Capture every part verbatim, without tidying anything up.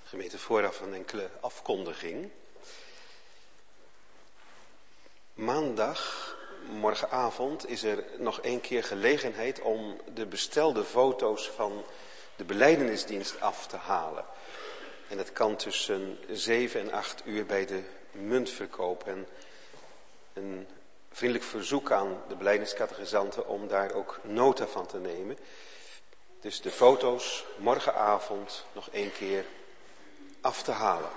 Gemeente, vooraf een enkele afkondiging. Maandag, morgenavond, is er nog één keer gelegenheid om de bestelde foto's van de belijdenisdienst af te halen. En dat kan tussen zeven en acht uur bij de muntverkoop. En een vriendelijk verzoek aan de belijdeniscatechisanten om daar ook nota van te nemen. Dus de foto's morgenavond nog één keer af te halen.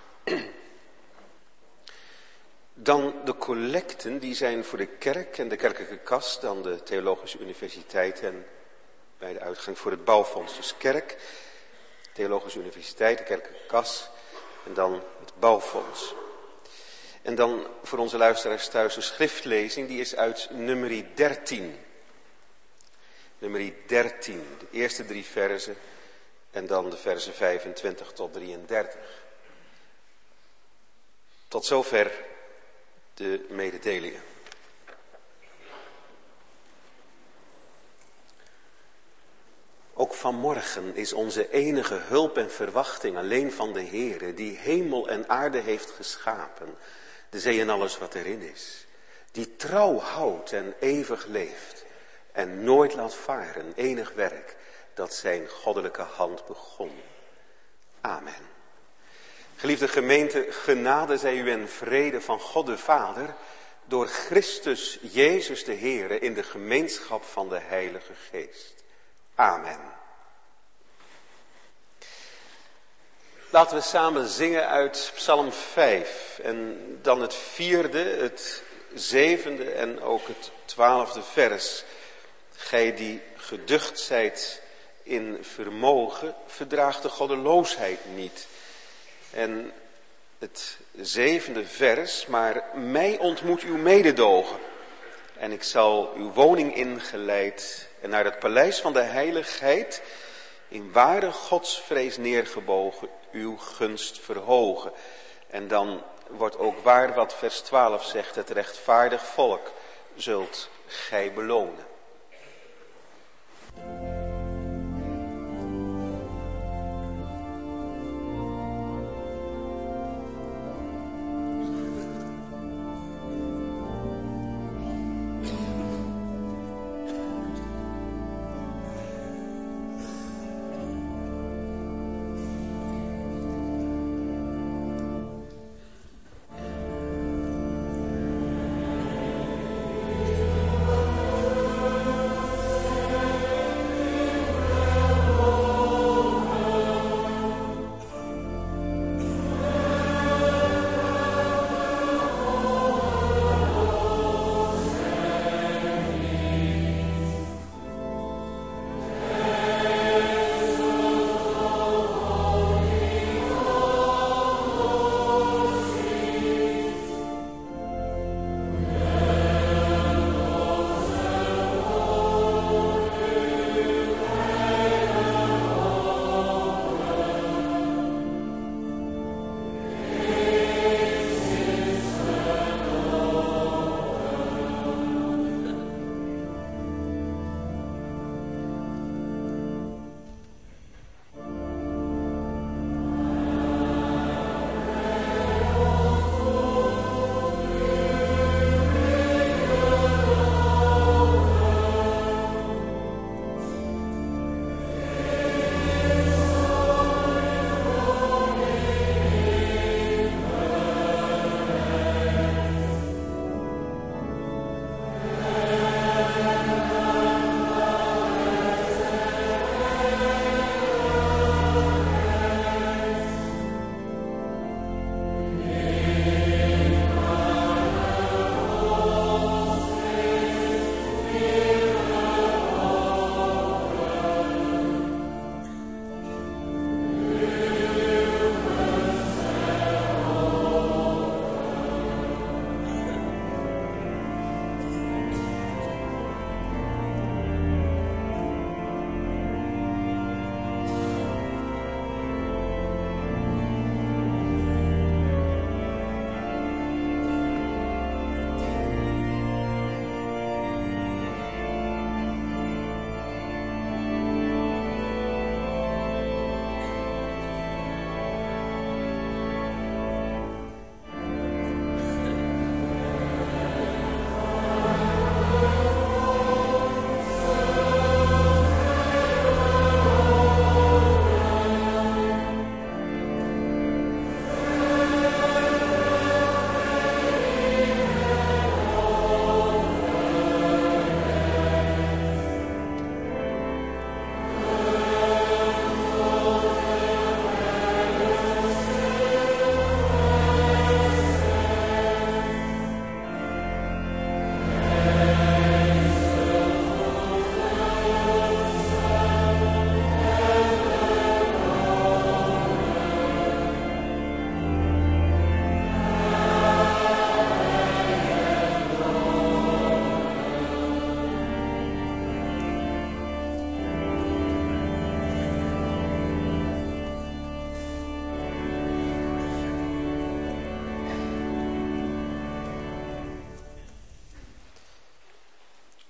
Dan de collecten, die zijn voor de kerk en de kerkelijke kas, dan de Theologische Universiteit en bij de uitgang voor het bouwfonds. Dus kerk, Theologische Universiteit, de kerkelijke kas en dan het bouwfonds. En dan voor onze luisteraars thuis de schriftlezing, die is uit nummer dertien. Nummer dertien, de eerste drie verzen en dan de verzen vijfentwintig tot drieëndertig. Tot zover de mededelingen. Ook vanmorgen is onze enige hulp en verwachting alleen van de Heere, die hemel en aarde heeft geschapen, de zee en alles wat erin is, die trouw houdt en eeuwig leeft en nooit laat varen enig werk dat zijn goddelijke hand begon. Amen. Geliefde gemeente, genade zij u en vrede van God de Vader, door Christus Jezus de Heere, in de gemeenschap van de Heilige Geest. Amen. Laten we samen zingen uit Psalm vijf en dan het vierde, het zevende en ook het twaalfde vers. Gij die geducht zijt in vermogen, verdraagt de goddeloosheid niet. En het zevende vers, maar mij ontmoet uw mededogen. En ik zal uw woning ingeleid en naar het paleis van de heiligheid, in ware godsvrees neergebogen, uw gunst verhogen. En dan wordt ook waar wat vers twaalf zegt, het rechtvaardig volk zult gij belonen.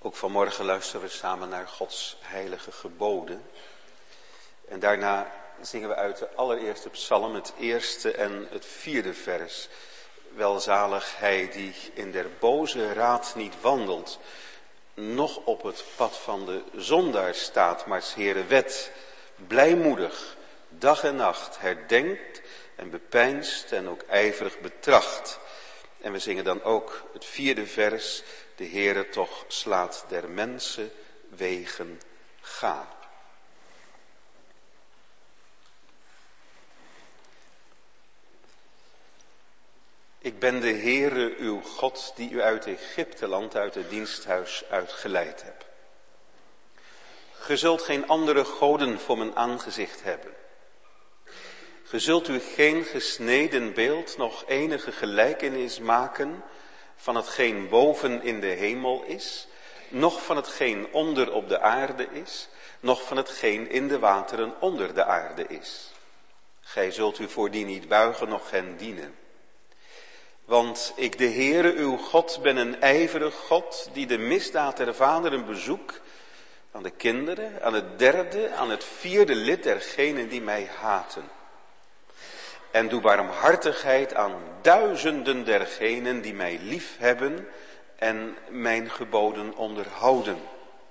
Ook vanmorgen luisteren we samen naar Gods heilige geboden. En daarna zingen we uit de allereerste psalm, het eerste en het vierde vers. Welzalig hij die in der boze raad niet wandelt, noch op het pad van de zondaar staat, maar 's Heere wet blijmoedig dag en nacht herdenkt en bepeinst en ook ijverig betracht. En we zingen dan ook het vierde vers, de Heere toch slaat der mensen wegen gaan. Ik ben de Heere uw God die u uit Egypteland, uit het diensthuis uitgeleid hebt. Ge zult geen andere goden voor mijn aangezicht hebben. Ge zult u geen gesneden beeld, nog enige gelijkenis maken van hetgeen boven in de hemel is, noch van hetgeen onder op de aarde is, noch van hetgeen in de wateren onder de aarde is. Gij zult u voor die niet buigen, noch hen dienen. Want ik, de Heere uw God, ben een ijverig God, die de misdaad der vaderen bezoekt aan de kinderen, aan het derde, aan het vierde lid dergenen die mij haten. En doe barmhartigheid aan duizenden dergenen die mij lief hebben en mijn geboden onderhouden.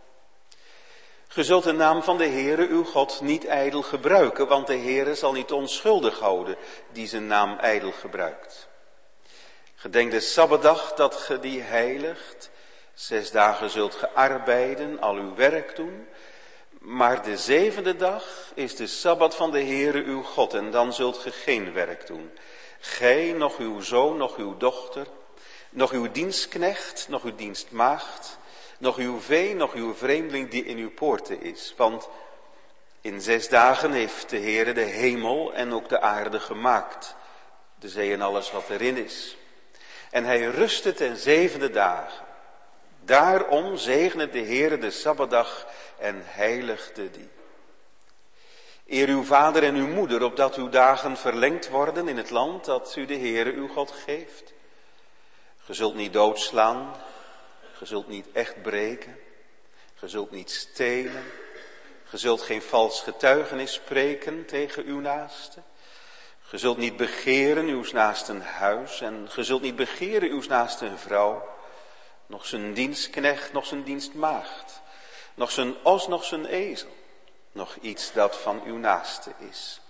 Ge zult de naam van de Heere uw God niet ijdel gebruiken, want de Heere zal niet onschuldig houden die zijn naam ijdel gebruikt. Gedenk de Sabbatdag dat ge die heiligt. Zes dagen zult ge arbeiden, al uw werk doen. Maar de zevende dag is de Sabbat van de Heere uw God en dan zult ge geen werk doen. Gij, nog uw zoon, nog uw dochter, nog uw dienstknecht, nog uw dienstmaagd, nog uw vee, nog uw vreemdeling die in uw poorten is. Want in zes dagen heeft de Heere de hemel en ook de aarde gemaakt, de zee en alles wat erin is. En hij rustte ten zevende dagen. Daarom zegene de Heere de Sabbatdag en heiligde die. Eer uw vader en uw moeder, opdat uw dagen verlengd worden in het land dat u de Heere uw God geeft. Ge zult niet doodslaan, ge zult niet echt breken, ge zult niet stelen, ge zult geen vals getuigenis spreken tegen uw naaste. Ge zult niet begeren uw naasten huis en ge zult niet begeren uw naasten vrouw, nog zijn dienstknecht, nog zijn dienstmaagd, nog zijn os, nog zijn ezel, nog iets dat van uw naaste is.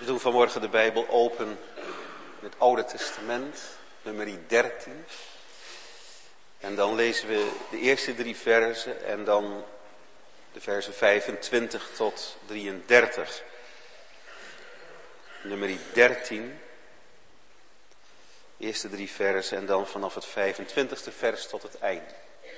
We doen vanmorgen de Bijbel open in het Oude Testament, nummer dertien. En dan lezen we de eerste drie versen en dan de versen vijfentwintig tot drieëndertig. Nummer dertien, de eerste drie versen en dan vanaf het vijfentwintigste vers tot het einde.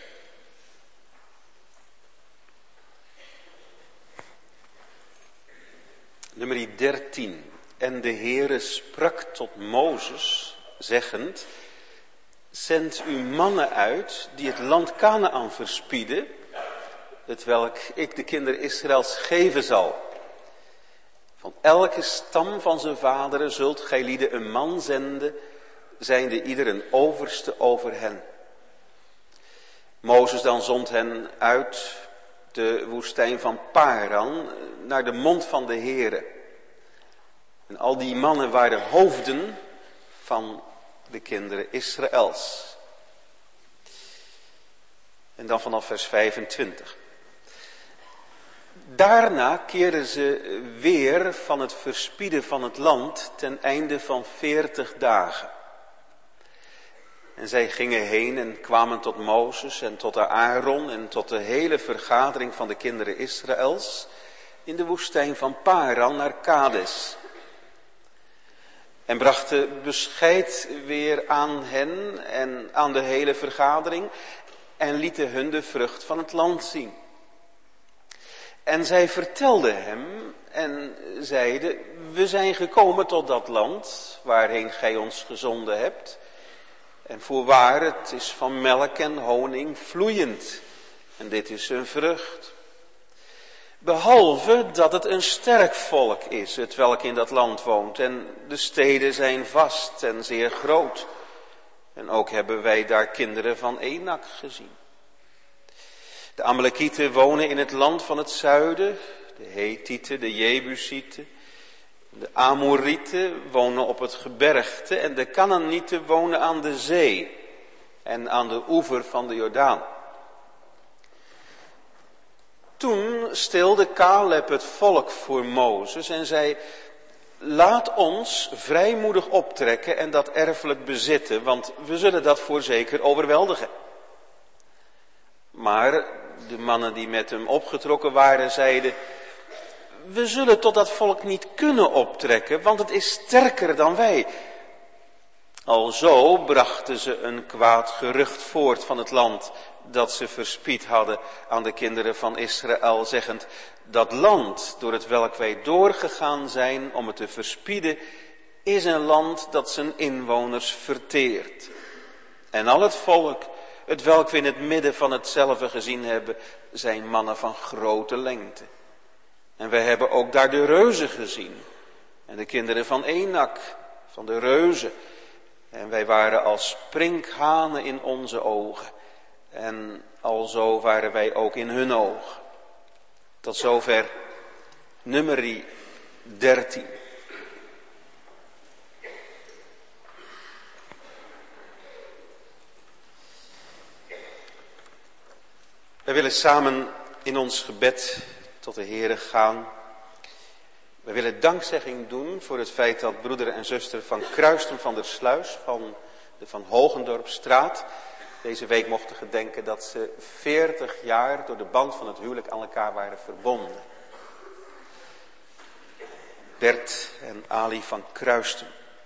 Nummer dertien. En de Heere sprak tot Mozes, zeggend: zend uw mannen uit, die het land Kanaän verspieden, hetwelk ik de kinderen Israëls geven zal. Van elke stam van zijn vaderen zult gij lieden een man zenden, zijnde ieder een overste over hen. Mozes dan zond hen uit de woestijn van Paran naar de mond van de Heere. En al die mannen waren hoofden van de kinderen Israëls. En dan vanaf vers vijfentwintig. Daarna keerden ze weer van het verspieden van het land ten einde van veertig dagen. En zij gingen heen en kwamen tot Mozes en tot Aaron en tot de hele vergadering van de kinderen Israëls in de woestijn van Paran naar Kades. En brachten bescheid weer aan hen en aan de hele vergadering en lieten hun de vrucht van het land zien. En zij vertelden hem en zeiden: we zijn gekomen tot dat land waarheen gij ons gezonden hebt. En voorwaar, het is van melk en honing vloeiend. En dit is een vrucht. Behalve dat het een sterk volk is, het welk in dat land woont. En de steden zijn vast en zeer groot. En ook hebben wij daar kinderen van Enak gezien. De Amalekieten wonen in het land van het zuiden. De Hethieten, de Jebusieten. De Amorieten wonen op het gebergte. En de Kanaanieten wonen aan de zee. En aan de oever van de Jordaan. Toen stilde Caleb het volk voor Mozes en zei: laat ons vrijmoedig optrekken en dat erfelijk bezitten, want we zullen dat voorzeker overweldigen. Maar de mannen die met hem opgetrokken waren zeiden: we zullen tot dat volk niet kunnen optrekken, want het is sterker dan wij. Alzo brachten ze een kwaad gerucht voort van het land dat ze verspied hadden aan de kinderen van Israël, zeggend: dat land door het welk wij doorgegaan zijn om het te verspieden, is een land dat zijn inwoners verteert. En al het volk, het welk we in het midden van hetzelfde gezien hebben, zijn mannen van grote lengte. En wij hebben ook daar de reuzen gezien. En de kinderen van Enak, van de reuzen. En wij waren als sprinkhanen in onze ogen. En alzo waren wij ook in hun ogen. Tot zover nummer dertien. Wij willen samen in ons gebed tot de Heere gaan. We willen dankzegging doen voor het feit dat broeder en zuster van Kruisten van der Sluis, van de Van Hogendorpstraat, deze week mochten gedenken dat ze veertig jaar door de band van het huwelijk aan elkaar waren verbonden. Bert en Ali van Kruisten.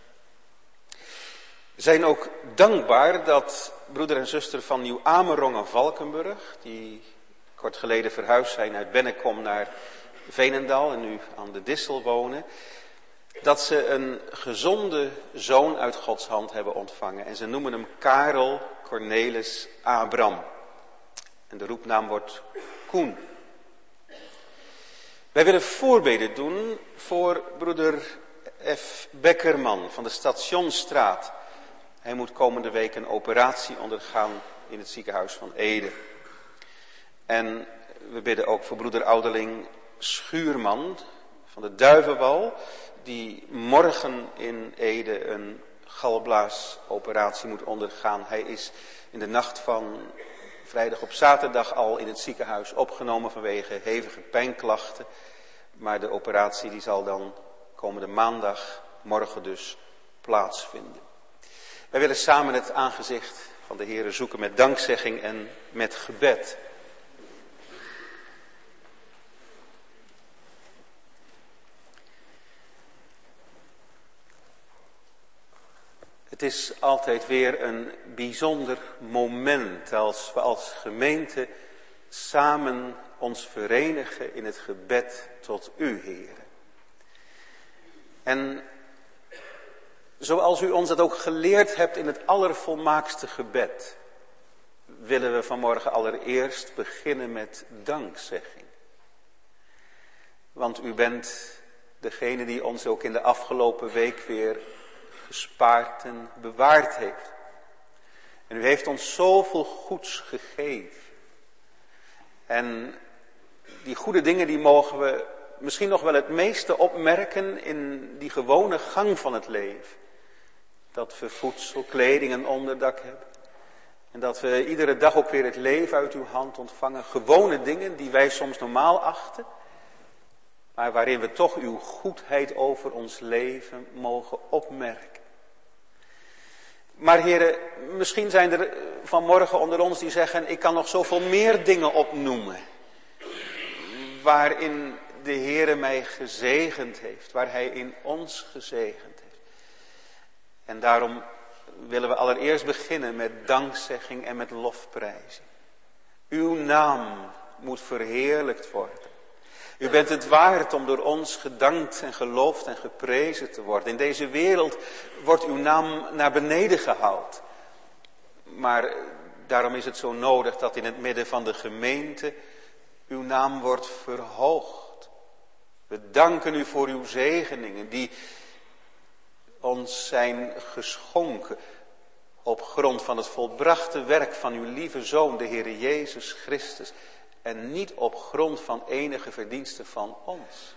We zijn ook dankbaar dat broeder en zuster van Nieuw-Amerong en Valkenburg, die kort geleden verhuisd zijn uit Bennekom naar Veenendaal en nu aan de Dissel wonen, dat ze een gezonde zoon uit Gods hand hebben ontvangen. En ze noemen hem Karel Cornelis Abram. En de roepnaam wordt Koen. Wij willen voorbeden doen voor broeder F. Beckerman van de Stationsstraat. Hij moet komende week een operatie ondergaan in het ziekenhuis van Ede. En we bidden ook voor broeder ouderling Schuurman van de Duivenwal, die morgen in Ede een galblaasoperatie moet ondergaan. Hij is in de nacht van vrijdag op zaterdag al in het ziekenhuis opgenomen vanwege hevige pijnklachten. Maar de operatie die zal dan komende maandag, morgen dus, plaatsvinden. Wij willen samen het aangezicht van de Heere zoeken met dankzegging en met gebed. Het is altijd weer een bijzonder moment als we als gemeente samen ons verenigen in het gebed tot u, Heere. En zoals u ons dat ook geleerd hebt in het allervolmaakste gebed, willen we vanmorgen allereerst beginnen met dankzegging. Want u bent degene die ons ook in de afgelopen week weer gespaard en bewaard heeft. En u heeft ons zoveel goeds gegeven. En die goede dingen die mogen we misschien nog wel het meeste opmerken in die gewone gang van het leven. Dat we voedsel, kleding en onderdak hebben. En dat we iedere dag ook weer het leven uit uw hand ontvangen. Gewone dingen die wij soms normaal achten. Maar waarin we toch uw goedheid over ons leven mogen opmerken. Maar heren, misschien zijn er vanmorgen onder ons die zeggen, ik kan nog zoveel meer dingen opnoemen. Waarin de Heere mij gezegend heeft, waar hij in ons gezegend heeft. En daarom willen we allereerst beginnen met dankzegging en met lofprijzing. Uw naam moet verheerlijkt worden. U bent het waard om door ons gedankt en geloofd en geprezen te worden. In deze wereld wordt uw naam naar beneden gehaald. Maar daarom is het zo nodig dat in het midden van de gemeente uw naam wordt verhoogd. We danken u voor uw zegeningen die ons zijn geschonken op grond van het volbrachte werk van uw lieve Zoon, de Heere Jezus Christus. En niet op grond van enige verdienste van ons.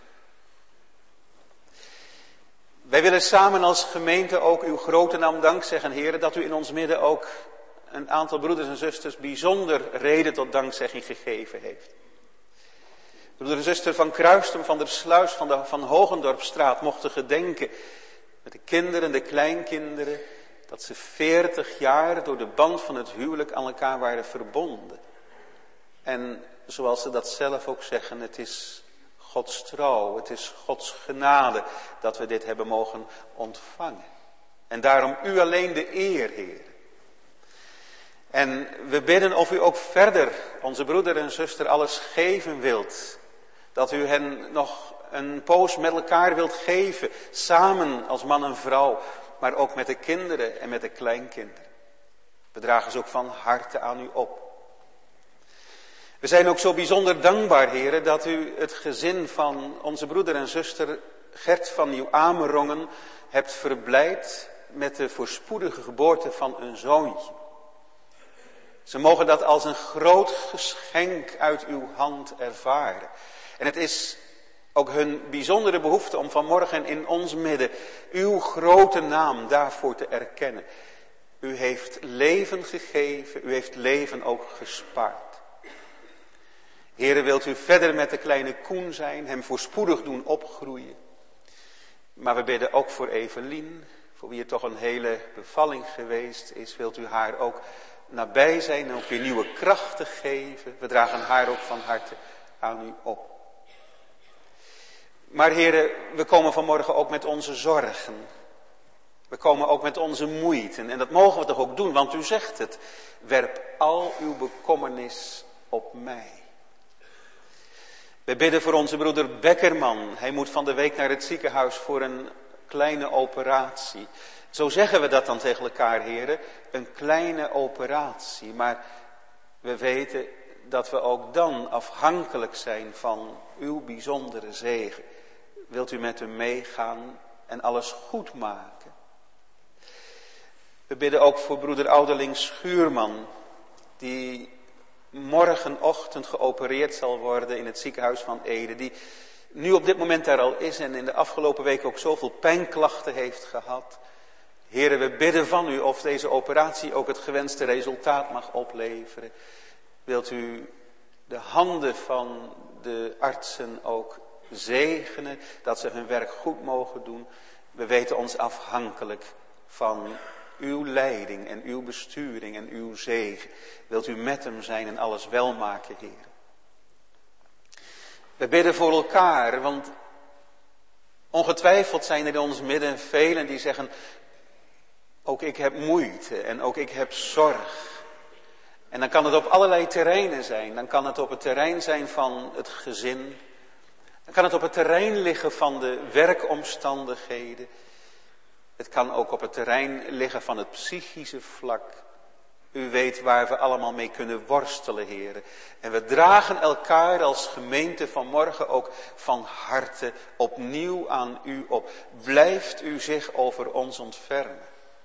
Wij willen samen als gemeente ook uw grote naam dank zeggen, Heere, dat u in ons midden ook een aantal broeders en zusters bijzonder reden tot dankzegging gegeven heeft. Broeder en zuster van Kruistum, van der Sluis, van, de, van Hogendorpstraat mochten gedenken met de kinderen en de kleinkinderen, dat ze veertig jaar door de band van het huwelijk aan elkaar waren verbonden. En zoals ze dat zelf ook zeggen, het is Gods trouw, het is Gods genade dat we dit hebben mogen ontvangen. En daarom u alleen de eer, Heer. En we bidden of u ook verder onze broeder en zuster alles geven wilt. Dat u hen nog een poos met elkaar wilt geven, samen als man en vrouw, maar ook met de kinderen en met de kleinkinderen. We dragen ze ook van harte aan u op. We zijn ook zo bijzonder dankbaar, heren, dat u het gezin van onze broeder en zuster Gert van Nieuw-Amerongen hebt verblijd met de voorspoedige geboorte van een zoontje. Ze mogen dat als een groot geschenk uit uw hand ervaren. En het is ook hun bijzondere behoefte om vanmorgen in ons midden uw grote naam daarvoor te erkennen. U heeft leven gegeven, u heeft leven ook gespaard. Heere, wilt u verder met de kleine Koen zijn, hem voorspoedig doen opgroeien. Maar we bidden ook voor Evelien, voor wie het toch een hele bevalling geweest is. Wilt u haar ook nabij zijn en ook weer nieuwe krachten geven. We dragen haar ook van harte aan u op. Maar Heere, we komen vanmorgen ook met onze zorgen. We komen ook met onze moeite. En dat mogen we toch ook doen, want u zegt het. Werp al uw bekommernis op mij. We bidden voor onze broeder Bekkerman. Hij moet van de week naar het ziekenhuis voor een kleine operatie. Zo zeggen we dat dan tegen elkaar, heren. Een kleine operatie. Maar we weten dat we ook dan afhankelijk zijn van uw bijzondere zegen. Wilt u met hem meegaan en alles goed maken? We bidden ook voor broeder Ouderling Schuurman, die morgenochtend geopereerd zal worden in het ziekenhuis van Ede. Die nu op dit moment daar al is en in de afgelopen week ook zoveel pijnklachten heeft gehad. Heren, we bidden van u of deze operatie ook het gewenste resultaat mag opleveren. Wilt u de handen van de artsen ook zegenen, dat ze hun werk goed mogen doen. We weten ons afhankelijk van uw leiding en uw besturing en uw zegen. Wilt u met hem zijn en alles welmaken, Heer. We bidden voor elkaar, want ongetwijfeld zijn er in ons midden velen die zeggen, ook ik heb moeite en ook ik heb zorg. En dan kan het op allerlei terreinen zijn. Dan kan het op het terrein zijn van het gezin. Dan kan het op het terrein liggen van de werkomstandigheden. Het kan ook op het terrein liggen van het psychische vlak. U weet waar we allemaal mee kunnen worstelen, heren. En we dragen elkaar als gemeente vanmorgen ook van harte opnieuw aan u op. Blijft u zich over ons ontfermen.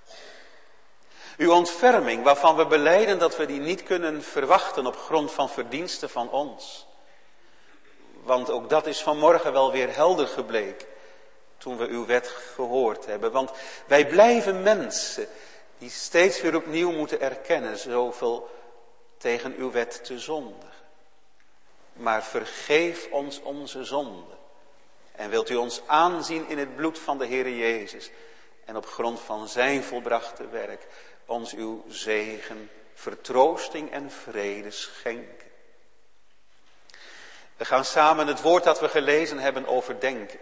Uw ontferming, waarvan we belijden dat we die niet kunnen verwachten op grond van verdiensten van ons. Want ook dat is vanmorgen wel weer helder gebleken, toen we uw wet gehoord hebben. Want wij blijven mensen die steeds weer opnieuw moeten erkennen zoveel tegen uw wet te zondigen. Maar vergeef ons onze zonden. En wilt u ons aanzien in het bloed van de Heere Jezus. En op grond van zijn volbrachte werk ons uw zegen, vertroosting en vrede schenken. We gaan samen het woord dat we gelezen hebben overdenken.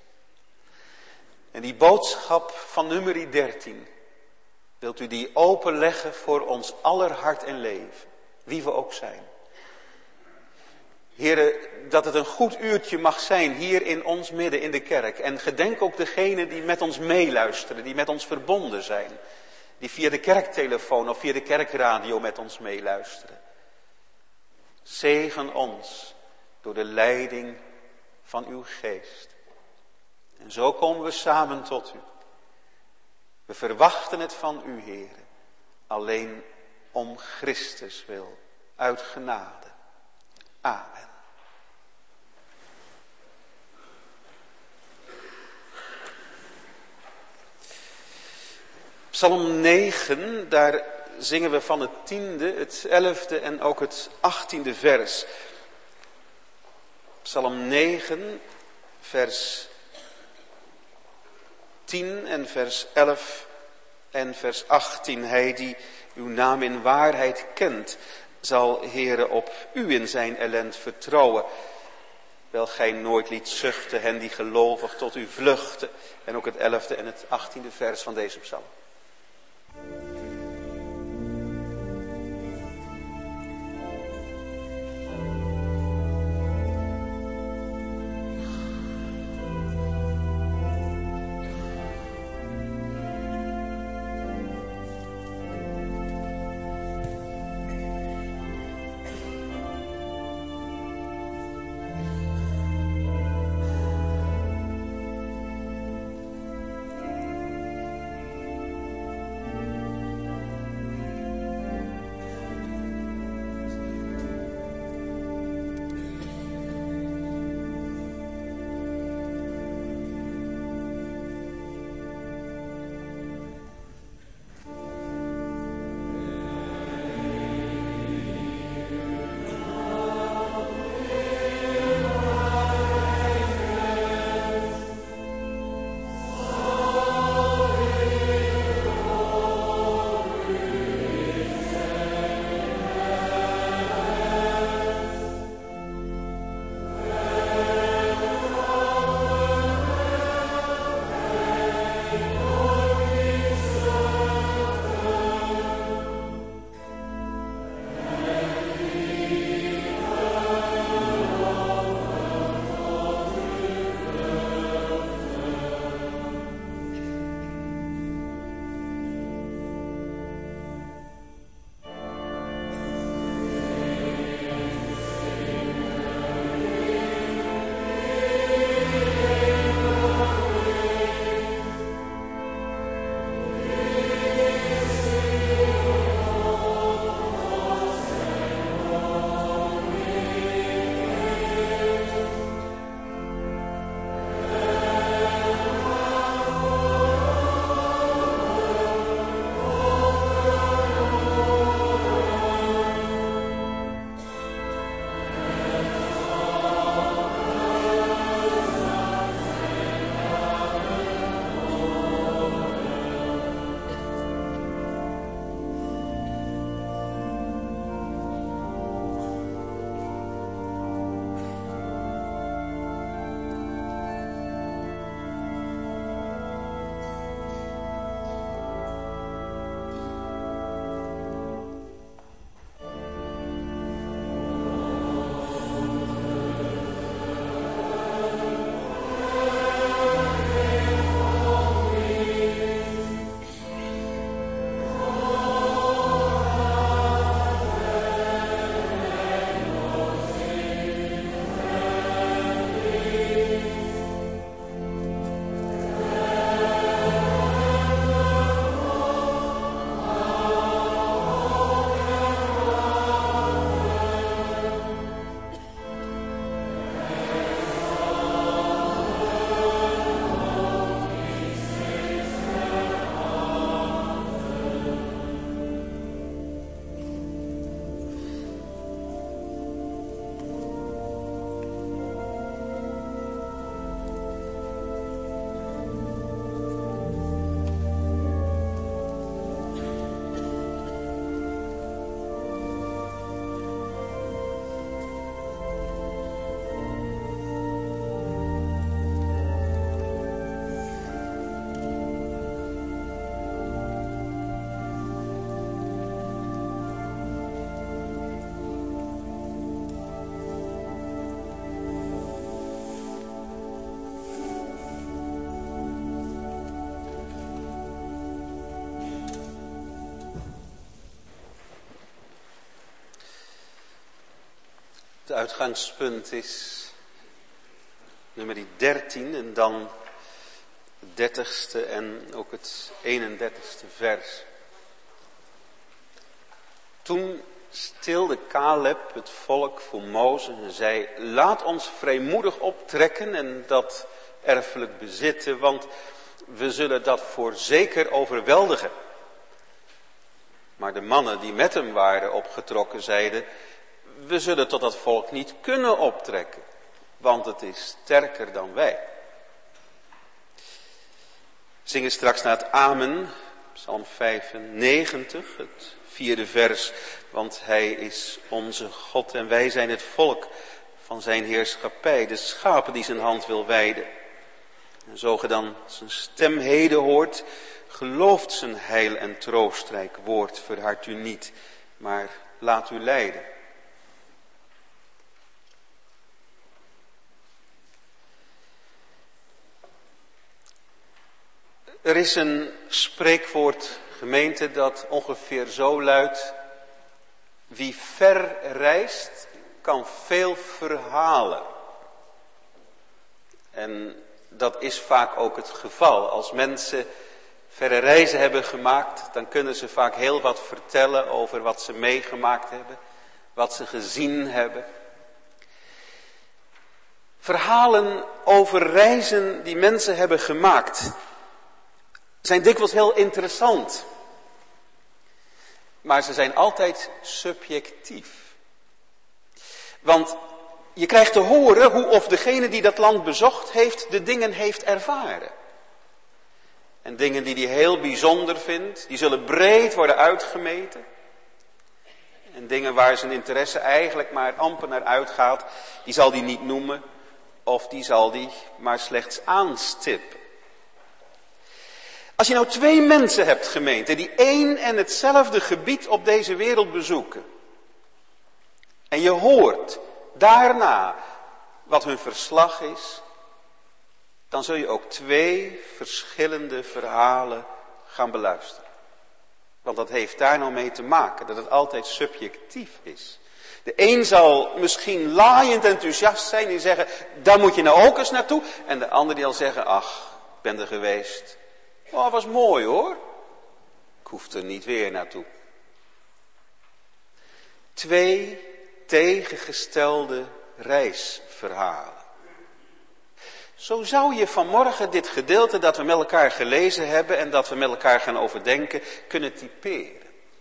En die boodschap van nummer dertien, wilt u die openleggen voor ons aller hart en leven, wie we ook zijn. Heren, dat het een goed uurtje mag zijn hier in ons midden in de kerk. En gedenk ook degenen die met ons meeluisteren, die met ons verbonden zijn. Die via de kerktelefoon of via de kerkradio met ons meeluisteren. Zegen ons door de leiding van uw geest. En zo komen we samen tot u. We verwachten het van u, Heere, alleen om Christus wil, uit genade. Amen. Psalm negen, daar zingen we van het tiende, het elfde en ook het achttiende vers. Psalm negen, vers tien en vers elf en vers achttien. Hij die uw naam in waarheid kent, zal, Heere, op u in zijn ellend vertrouwen. Wel gij nooit liet zuchten hen die gelovig tot u vluchten. En ook het elfde en het achttiende vers van deze psalm. uitgangspunt is nummer dertien en dan het dertigste en ook het eenendertigste vers. Toen stilde Caleb het volk voor Mozes en zei: laat ons vrijmoedig optrekken en dat erfelijk bezitten, want we zullen dat voorzeker overweldigen. Maar de mannen die met hem waren opgetrokken zeiden: we zullen tot dat volk niet kunnen optrekken, want het is sterker dan wij. We zingen straks naar het Amen, Psalm vijfennegentig, het vierde vers. Want hij is onze God en wij zijn het volk van zijn heerschappij, de schapen die zijn hand wil wijden. En zo ge dan zijn stem heden hoort, gelooft zijn heil en troostrijk woord, verhard u niet, maar laat u leiden. Er is een spreekwoord, gemeente, dat ongeveer zo luidt: wie ver reist, kan veel verhalen. En dat is vaak ook het geval. Als mensen verre reizen hebben gemaakt, dan kunnen ze vaak heel wat vertellen over wat ze meegemaakt hebben, wat ze gezien hebben. Verhalen over reizen die mensen hebben gemaakt zijn dikwijls heel interessant. Maar ze zijn altijd subjectief. Want je krijgt te horen hoe of degene die dat land bezocht heeft, de dingen heeft ervaren. En dingen die hij heel bijzonder vindt, die zullen breed worden uitgemeten. En dingen waar zijn interesse eigenlijk maar amper naar uitgaat, die zal hij niet noemen. Of die zal hij maar slechts aanstippen. Als je nou twee mensen hebt, gemeente, die één en hetzelfde gebied op deze wereld bezoeken. En je hoort daarna wat hun verslag is. Dan zul je ook twee verschillende verhalen gaan beluisteren. Want dat heeft daar nou mee te maken, dat het altijd subjectief is. De een zal misschien laaiend enthousiast zijn en zeggen: daar moet je nou ook eens naartoe. En de ander die zal zeggen: ach, ik ben er geweest. Oh, was mooi hoor. Ik hoef er niet weer naartoe. Twee tegengestelde reisverhalen. Zo zou je vanmorgen dit gedeelte dat we met elkaar gelezen hebben en dat we met elkaar gaan overdenken, kunnen typeren.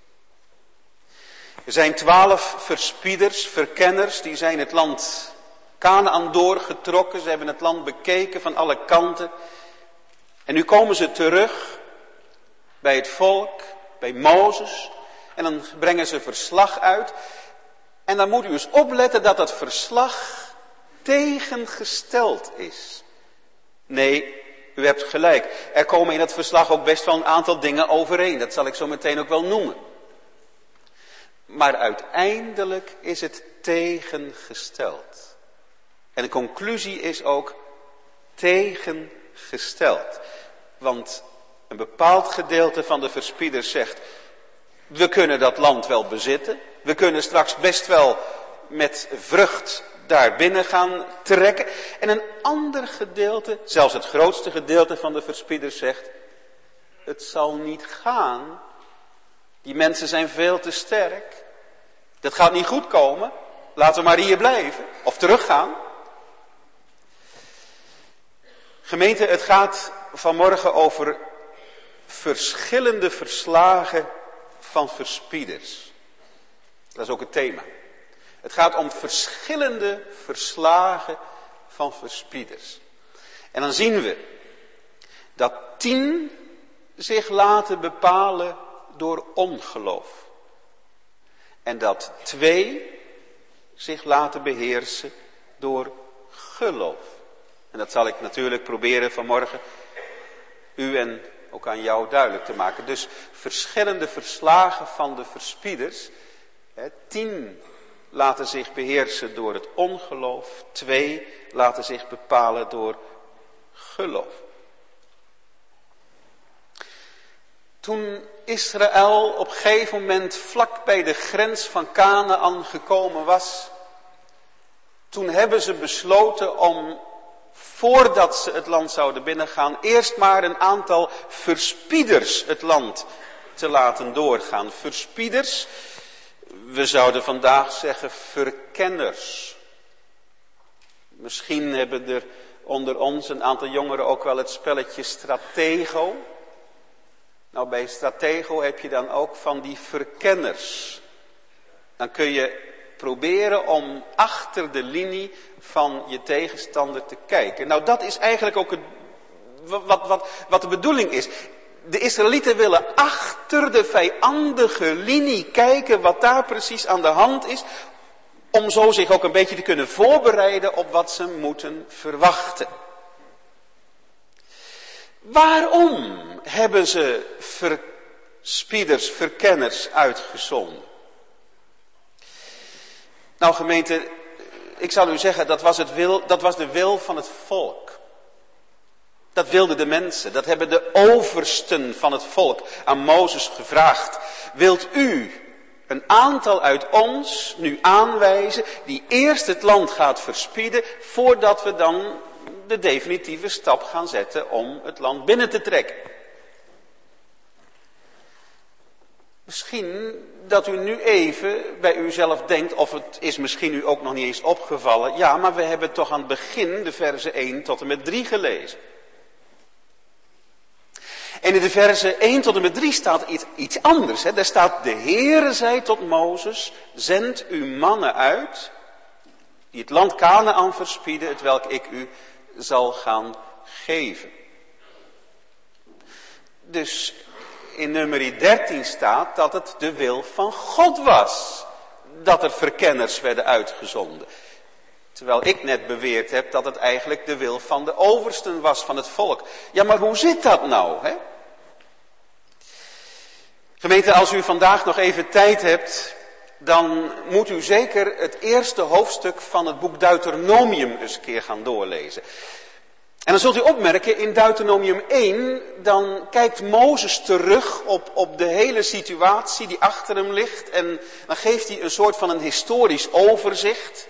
Er zijn twaalf verspieders, verkenners, die zijn het land Kanaän doorgetrokken. Ze hebben het land bekeken van alle kanten. En nu komen ze terug bij het volk, bij Mozes. En dan brengen ze verslag uit. En dan moet u eens opletten dat dat verslag tegengesteld is. Nee, u hebt gelijk. Er komen in dat verslag ook best wel een aantal dingen overeen. Dat zal ik zo meteen ook wel noemen. Maar uiteindelijk is het tegengesteld. En de conclusie is ook tegengesteld. Want een bepaald gedeelte van de verspieders zegt: we kunnen dat land wel bezitten. We kunnen straks best wel met vrucht daar binnen gaan trekken. En een ander gedeelte, zelfs het grootste gedeelte van de verspieders zegt: het zal niet gaan. Die mensen zijn veel te sterk. Dat gaat niet goed komen. Laten we maar hier blijven. Of teruggaan. Gemeente, het gaat vanmorgen over verschillende verslagen van verspieders. Dat is ook het thema. Het gaat om verschillende verslagen van verspieders. En dan zien we dat tien zich laten bepalen door ongeloof. En dat twee zich laten beheersen door geloof. En dat zal ik natuurlijk proberen vanmorgen u en ook aan jou duidelijk te maken. Dus verschillende verslagen van de verspieders. Hè, tien laten zich beheersen door het ongeloof. Twee laten zich bepalen door geloof. Toen Israël op een gegeven moment vlak bij de grens van Kanaän gekomen was, toen hebben ze besloten om, voordat ze het land zouden binnengaan, eerst maar een aantal verspieders het land te laten doorgaan. Verspieders, we zouden vandaag zeggen verkenners. Misschien hebben er onder ons een aantal jongeren ook wel het spelletje Stratego. Nou, bij Stratego heb je dan ook van die verkenners. Dan kun je proberen om achter de linie van je tegenstander te kijken. Nou, dat is eigenlijk ook het, wat, wat, wat de bedoeling is. De Israëlieten willen achter de vijandige linie kijken wat daar precies aan de hand is, om zo zich ook een beetje te kunnen voorbereiden op wat ze moeten verwachten. Waarom hebben ze verspieders, verkenners uitgezonden? Nou gemeente, ik zal u zeggen, dat was, het wil, dat was de wil van het volk. Dat wilden de mensen, dat hebben de oversten van het volk aan Mozes gevraagd. Wilt u een aantal uit ons nu aanwijzen die eerst het land gaat verspieden, voordat we dan de definitieve stap gaan zetten om het land binnen te trekken? Misschien dat u nu even bij uzelf denkt, of het is misschien u ook nog niet eens opgevallen. Ja, maar we hebben toch aan het begin de verzen één tot en met drie gelezen. En in de verzen één tot en met drie staat iets, iets anders. Hè? Daar staat, de Heere zei tot Mozes, zend uw mannen uit, die het land Kanaan verspieden, het welk ik u zal gaan geven. Dus in nummer dertien staat dat het de wil van God was dat er verkenners werden uitgezonden. Terwijl ik net beweerd heb dat het eigenlijk de wil van de oversten was van het volk. Ja, maar hoe zit dat nou, hè? Gemeente, als u vandaag nog even tijd hebt, dan moet u zeker het eerste hoofdstuk van het boek Deuteronomium eens een keer gaan doorlezen. En dan zult u opmerken, in Deuteronomium één, dan kijkt Mozes terug op, op de hele situatie die achter hem ligt. En dan geeft hij een soort van een historisch overzicht.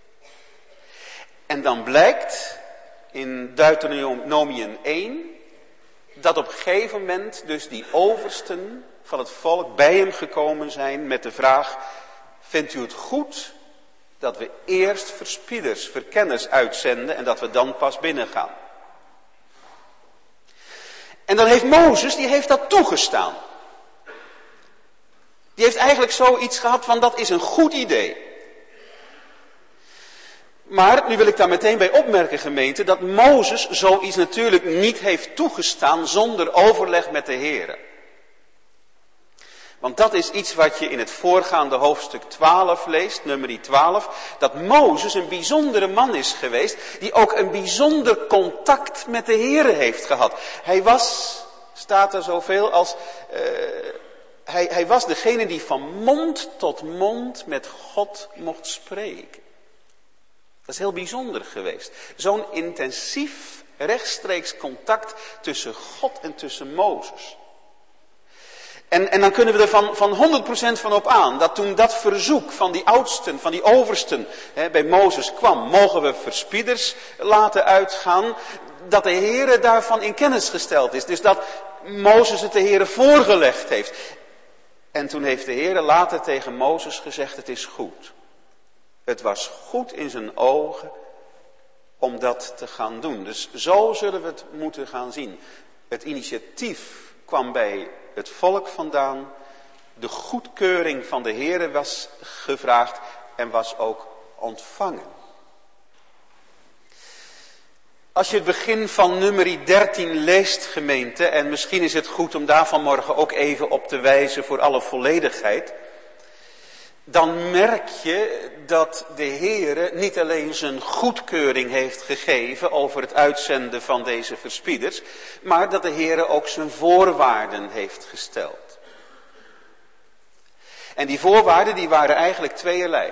En dan blijkt in Deuteronomium één, dat op een gegeven moment dus die oversten van het volk bij hem gekomen zijn met de vraag, vindt u het goed dat we eerst verspieders, verkenners uitzenden en dat we dan pas binnengaan? En dan heeft Mozes, die heeft dat toegestaan. Die heeft eigenlijk zoiets gehad van, dat is een goed idee. Maar, nu wil ik daar meteen bij opmerken, gemeente, dat Mozes zoiets natuurlijk niet heeft toegestaan zonder overleg met de Heere. Want dat is iets wat je in het voorgaande hoofdstuk twaalf leest, nummer twaalf, dat Mozes een bijzondere man is geweest, die ook een bijzonder contact met de Heere heeft gehad. Hij was, staat er zoveel als, uh, hij, hij was degene die van mond tot mond met God mocht spreken. Dat is heel bijzonder geweest. Zo'n intensief rechtstreeks contact tussen God en tussen Mozes. En, en dan kunnen we er van, van honderd procent van op aan, dat toen dat verzoek van die oudsten, van die oversten hè, bij Mozes kwam, mogen we verspieders laten uitgaan, dat de Heere daarvan in kennis gesteld is. Dus dat Mozes het de Heere voorgelegd heeft. En toen heeft de Heere later tegen Mozes gezegd, het is goed. Het was goed in zijn ogen om dat te gaan doen. Dus zo zullen we het moeten gaan zien. Het initiatief kwam bij het volk vandaan. De goedkeuring van de Heere was gevraagd en was ook ontvangen. Als je het begin van nummer dertien leest, gemeente, en misschien is het goed om daar vanmorgen ook even op te wijzen voor alle volledigheid, dan merk je dat de Heere niet alleen zijn goedkeuring heeft gegeven over het uitzenden van deze verspieders, maar dat de Heere ook zijn voorwaarden heeft gesteld. En die voorwaarden die waren eigenlijk tweeërlei.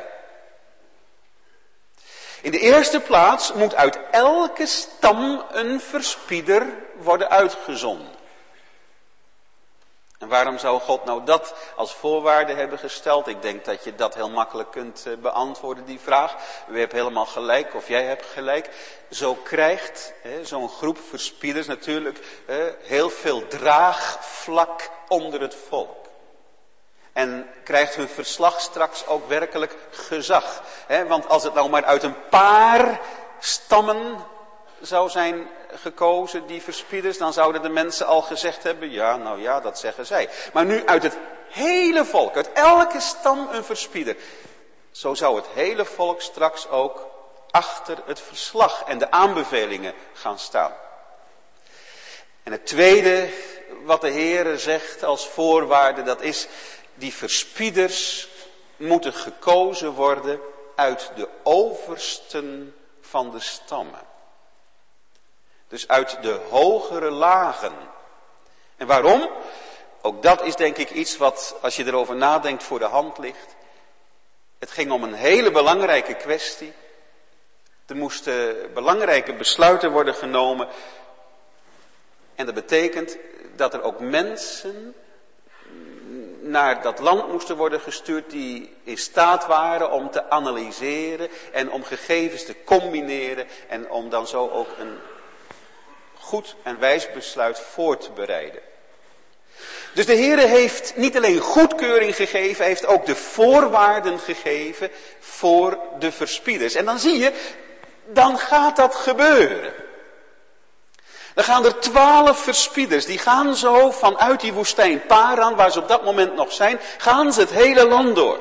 In de eerste plaats moet uit elke stam een verspieder worden uitgezonden. En waarom zou God nou dat als voorwaarde hebben gesteld? Ik denk dat je dat heel makkelijk kunt beantwoorden, die vraag. U hebt helemaal gelijk, of jij hebt gelijk. Zo krijgt hè, zo'n groep verspieders natuurlijk hè, heel veel draagvlak onder het volk. En krijgt hun verslag straks ook werkelijk gezag. Hè? Want als het nou maar uit een paar stammen zou zijn gekozen, die verspieders, dan zouden de mensen al gezegd hebben, ja, nou ja, dat zeggen zij. Maar nu uit het hele volk, uit elke stam een verspieder. Zo zou het hele volk straks ook achter het verslag en de aanbevelingen gaan staan. En het tweede wat de Heere zegt als voorwaarde, dat is, die verspieders moeten gekozen worden uit de oversten van de stammen. Dus uit de hogere lagen. En waarom? Ook dat is denk ik iets wat, als je erover nadenkt, voor de hand ligt. Het ging om een hele belangrijke kwestie. Er moesten belangrijke besluiten worden genomen. En dat betekent dat er ook mensen naar dat land moesten worden gestuurd die in staat waren om te analyseren en om gegevens te combineren en om dan zo ook een goed en wijs besluit voor te bereiden. Dus de Heere heeft niet alleen goedkeuring gegeven, hij heeft ook de voorwaarden gegeven voor de verspieders. En dan zie je, dan gaat dat gebeuren. Dan gaan er twaalf verspieders, die gaan zo vanuit die woestijn Paran, waar ze op dat moment nog zijn, gaan ze het hele land door.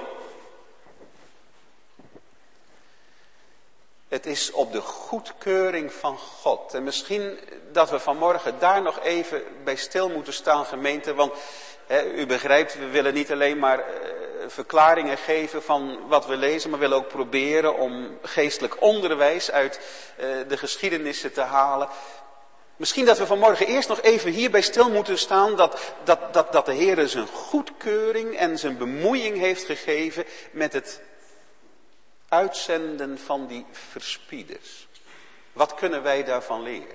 Het is op de goedkeuring van God. En misschien dat we vanmorgen daar nog even bij stil moeten staan, gemeente. Want hè, u begrijpt, we willen niet alleen maar uh, verklaringen geven van wat we lezen. Maar we willen ook proberen om geestelijk onderwijs uit uh, de geschiedenissen te halen. Misschien dat we vanmorgen eerst nog even hierbij stil moeten staan. Dat, dat, dat, dat de Heer zijn goedkeuring en zijn bemoeiing heeft gegeven met het uitzenden van die verspieders. Wat kunnen wij daarvan leren?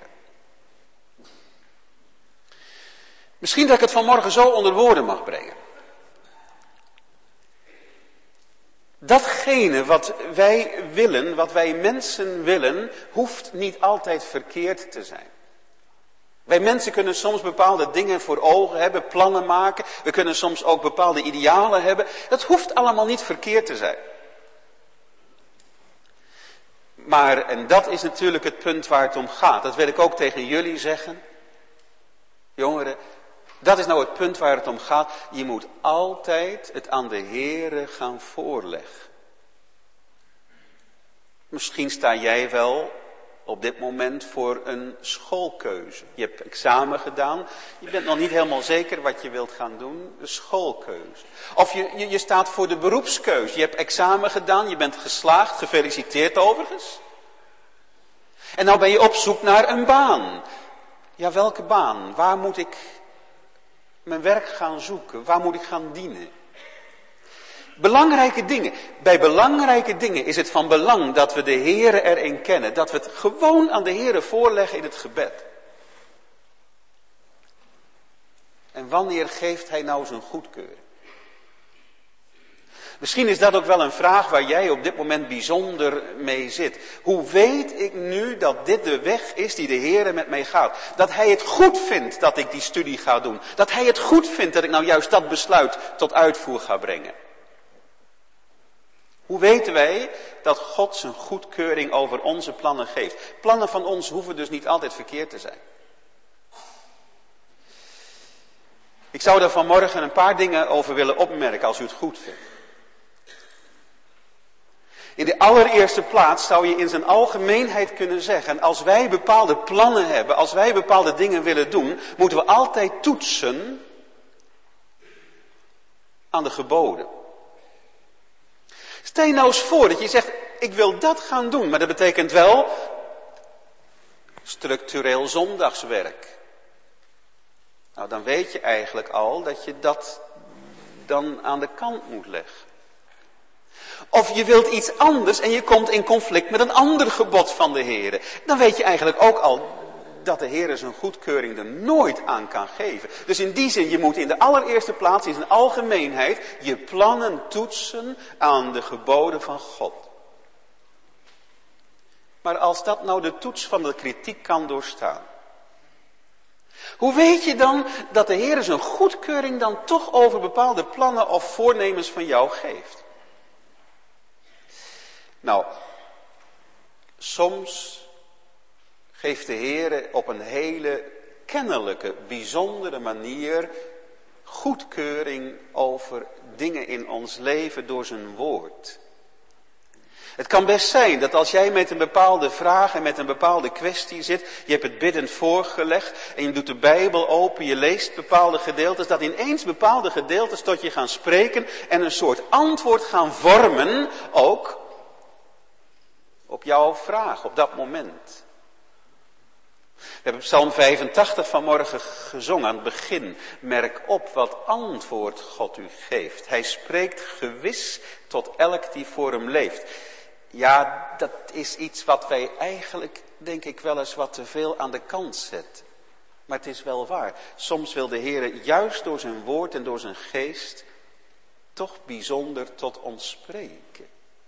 Misschien dat ik het vanmorgen zo onder woorden mag brengen. Datgene wat wij willen, wat wij mensen willen, hoeft niet altijd verkeerd te zijn. Wij mensen kunnen soms bepaalde dingen voor ogen hebben, plannen maken. We kunnen soms ook bepaalde idealen hebben. Dat hoeft allemaal niet verkeerd te zijn. Maar, en dat is natuurlijk het punt waar het om gaat. Dat wil ik ook tegen jullie zeggen. Jongeren, dat is nou het punt waar het om gaat. Je moet altijd het aan de Heere gaan voorleggen. Misschien sta jij wel op dit moment voor een schoolkeuze. Je hebt examen gedaan. Je bent nog niet helemaal zeker wat je wilt gaan doen. Een schoolkeuze. Of je, je, je staat voor de beroepskeuze. Je hebt examen gedaan. Je bent geslaagd. Gefeliciteerd overigens. En nou ben je op zoek naar een baan. Ja, welke baan? Waar moet ik mijn werk gaan zoeken? Waar moet ik gaan dienen? Belangrijke dingen. Bij belangrijke dingen is het van belang dat we de Heere erin kennen. Dat we het gewoon aan de Heere voorleggen in het gebed. En wanneer geeft hij nou zijn goedkeuring? Misschien is dat ook wel een vraag waar jij op dit moment bijzonder mee zit. Hoe weet ik nu dat dit de weg is die de Heere met mij gaat? Dat hij het goed vindt dat ik die studie ga doen. Dat hij het goed vindt dat ik nou juist dat besluit tot uitvoer ga brengen. Hoe weten wij dat God zijn goedkeuring over onze plannen geeft? Plannen van ons hoeven dus niet altijd verkeerd te zijn. Ik zou daar vanmorgen een paar dingen over willen opmerken als u het goed vindt. In de allereerste plaats zou je in zijn algemeenheid kunnen zeggen, als wij bepaalde plannen hebben, als wij bepaalde dingen willen doen, moeten we altijd toetsen aan de geboden. Stel je nou eens voor dat je zegt, ik wil dat gaan doen, maar dat betekent wel structureel zondagswerk. Nou, dan weet je eigenlijk al dat je dat dan aan de kant moet leggen. Of je wilt iets anders en je komt in conflict met een ander gebod van de Heere. Dan weet je eigenlijk ook al dat de Heer zijn goedkeuring er nooit aan kan geven. Dus in die zin, je moet in de allereerste plaats, in zijn algemeenheid, je plannen toetsen aan de geboden van God. Maar als dat nou de toets van de kritiek kan doorstaan, hoe weet je dan dat de Heer zijn goedkeuring dan toch over bepaalde plannen of voornemens van jou geeft? Nou, soms geeft de Heer op een hele kennelijke, bijzondere manier goedkeuring over dingen in ons leven door zijn woord. Het kan best zijn dat als jij met een bepaalde vraag en met een bepaalde kwestie zit, je hebt het biddend voorgelegd en je doet de Bijbel open, je leest bepaalde gedeeltes, dat ineens bepaalde gedeeltes tot je gaan spreken en een soort antwoord gaan vormen ook op jouw vraag op dat moment. We hebben Psalm vijfentachtig vanmorgen gezongen aan het begin. Merk op wat antwoord God u geeft. Hij spreekt gewis tot elk die voor hem leeft. Ja, dat is iets wat wij eigenlijk, denk ik, wel eens wat te veel aan de kant zetten. Maar het is wel waar. Soms wil de Heer juist door zijn woord en door zijn geest toch bijzonder tot ons spreken.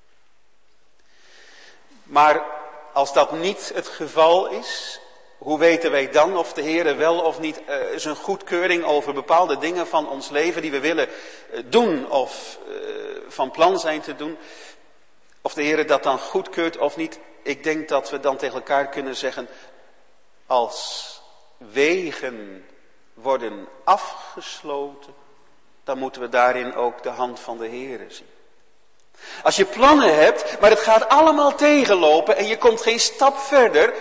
Maar als dat niet het geval is, hoe weten wij dan of de Heer wel of niet uh, zijn goedkeuring over bepaalde dingen van ons leven die we willen uh, doen of uh, van plan zijn te doen, of de Heer dat dan goedkeurt of niet? Ik denk dat we dan tegen elkaar kunnen zeggen, als wegen worden afgesloten, dan moeten we daarin ook de hand van de Heer zien. Als je plannen hebt, maar het gaat allemaal tegenlopen en je komt geen stap verder,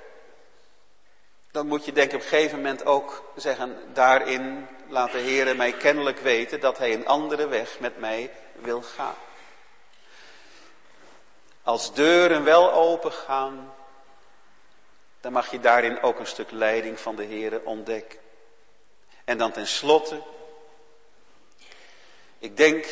dan moet je denk ik op een gegeven moment ook zeggen, daarin laat de Heer mij kennelijk weten dat hij een andere weg met mij wil gaan. Als deuren wel open gaan, dan mag je daarin ook een stuk leiding van de Heer ontdekken. En dan tenslotte, ik denk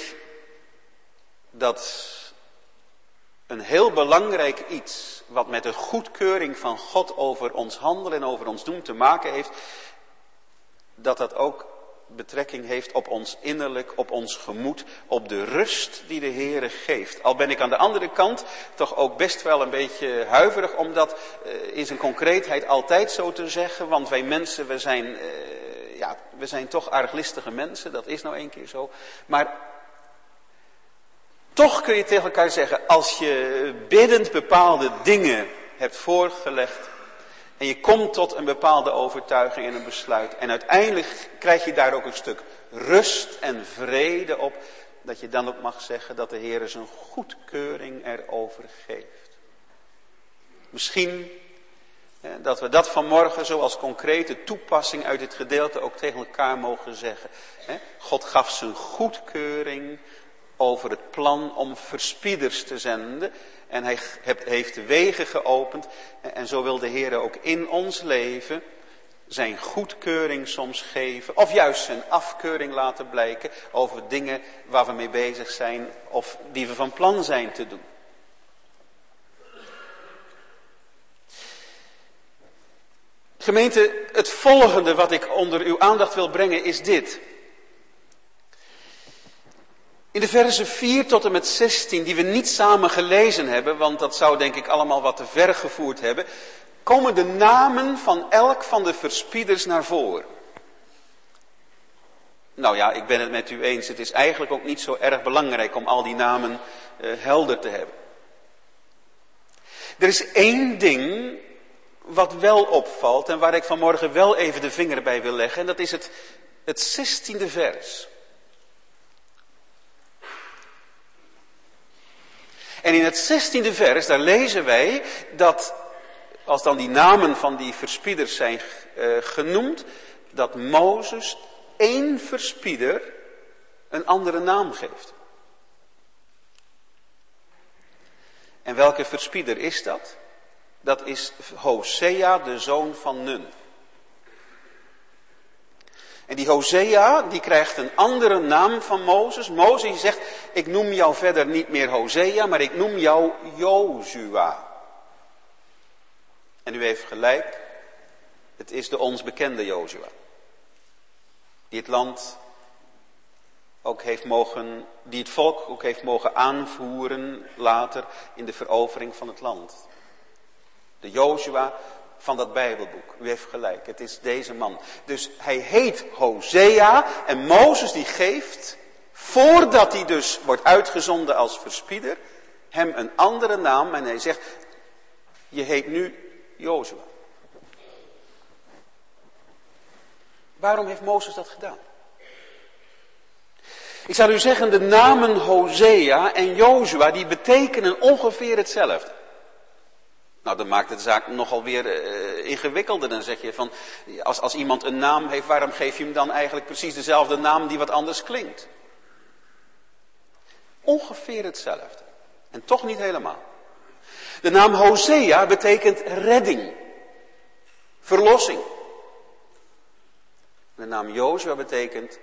dat een heel belangrijk iets wat met de goedkeuring van God over ons handelen en over ons doen te maken heeft, dat dat ook betrekking heeft op ons innerlijk, op ons gemoed, op de rust die de Heere geeft. Al ben ik aan de andere kant toch ook best wel een beetje huiverig om dat uh, in zijn concreetheid altijd zo te zeggen, want wij mensen, we zijn, uh, ja, we zijn toch arglistige mensen, dat is nou een keer zo. Maar toch kun je tegen elkaar zeggen, als je biddend bepaalde dingen hebt voorgelegd en je komt tot een bepaalde overtuiging en een besluit en uiteindelijk krijg je daar ook een stuk rust en vrede op, dat je dan ook mag zeggen dat de Heer zijn goedkeuring erover geeft. Misschien hè, dat we dat vanmorgen zo als concrete toepassing uit dit gedeelte ook tegen elkaar mogen zeggen. Hè. God gaf zijn goedkeuring over het plan om verspieders te zenden. En hij heeft de wegen geopend. En zo wil de Heer ook in ons leven zijn goedkeuring soms geven. Of juist zijn afkeuring laten blijken over dingen waar we mee bezig zijn. Of die we van plan zijn te doen. Gemeente, het volgende wat ik onder uw aandacht wil brengen is dit. In de versen vier tot en met zestien, die we niet samen gelezen hebben, want dat zou denk ik allemaal wat te ver gevoerd hebben, komen de namen van elk van de verspieders naar voren. Nou ja, ik ben het met u eens, het is eigenlijk ook niet zo erg belangrijk om al die namen uh, helder te hebben. Er is één ding wat wel opvalt en waar ik vanmorgen wel even de vinger bij wil leggen, en dat is het, het zestiende vers. En in het zestiende vers, daar lezen wij dat, als dan die namen van die verspieders zijn uh, genoemd, dat Mozes één verspieder een andere naam geeft. En welke verspieder is dat? Dat is Hosea, de zoon van Nun. En die Hosea, die krijgt een andere naam van Mozes. Mozes zegt, ik noem jou verder niet meer Hosea, maar ik noem jou Jozua. En u heeft gelijk, Het is de ons bekende Jozua. Die het land ook heeft mogen, die het volk ook heeft mogen aanvoeren later in de verovering van het land. De Jozua van dat Bijbelboek. U heeft gelijk, het is deze man. Dus hij heet Hosea en Mozes die geeft, voordat hij dus wordt uitgezonden als verspieder, hem een andere naam en hij zegt, je heet nu Jozua. Waarom heeft Mozes dat gedaan? Ik zou u zeggen, de namen Hosea en Jozua, die betekenen ongeveer hetzelfde. Nou, dan maakt het de zaak nogal weer uh, ingewikkelder. Dan zeg je van, als, als iemand een naam heeft, waarom geef je hem dan eigenlijk precies dezelfde naam die wat anders klinkt? Ongeveer hetzelfde. En toch niet helemaal. De naam Hosea betekent redding. Verlossing. De naam Jozua betekent